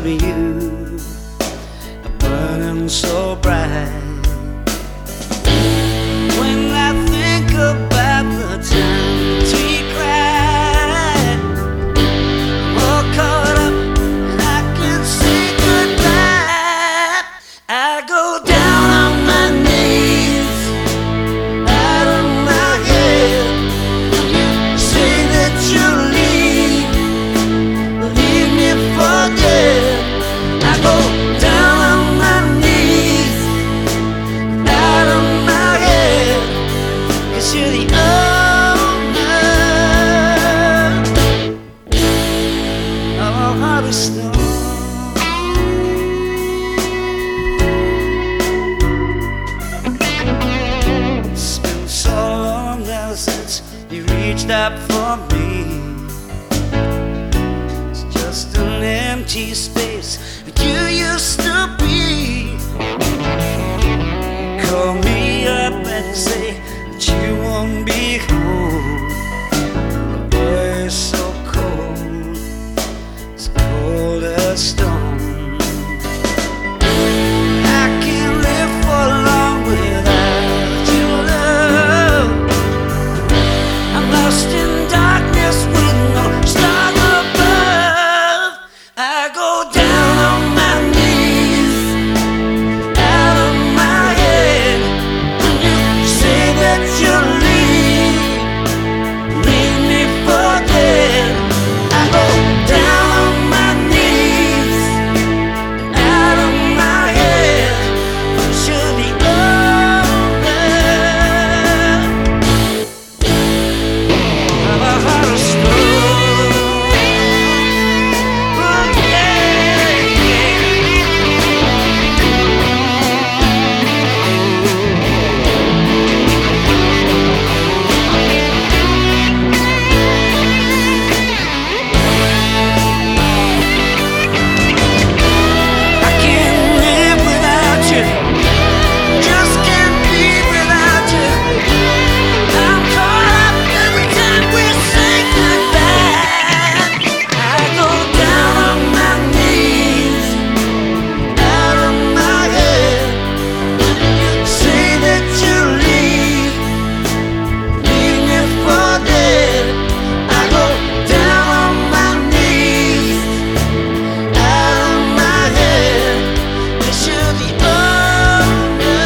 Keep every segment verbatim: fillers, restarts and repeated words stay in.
you burning so bright. When I think about the times we cried, all caught up and I can say goodbye, I go down on my knees, out of my head, say that you'll leave, leave me for dead. I go down on my knees, out of my head, 'cause you're the owner of a heart of stone. It's been so long now since you reached out for me. It's just an empty space that you used to be. Call me up and say that you won't be home. The boy is so cold, it's cold as stone. I can't live for long without your love. I'm lost in darkness with no star above. I go down on my knees, out of my head, when you say that you'll leave, leave me for dead. I go down on my knees, out of my head, 'cause you're the owner of a heart of stone. Oh yeah, yeah. I can't live without you, just can't be without you. I'm caught up every time we say goodbye. I go down on my knees, out of my head, say that you'll leave, leave me for dead. I go down on my knees, out of my head, 'cause you're the owner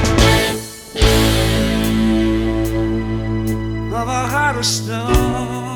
of a heart of stone.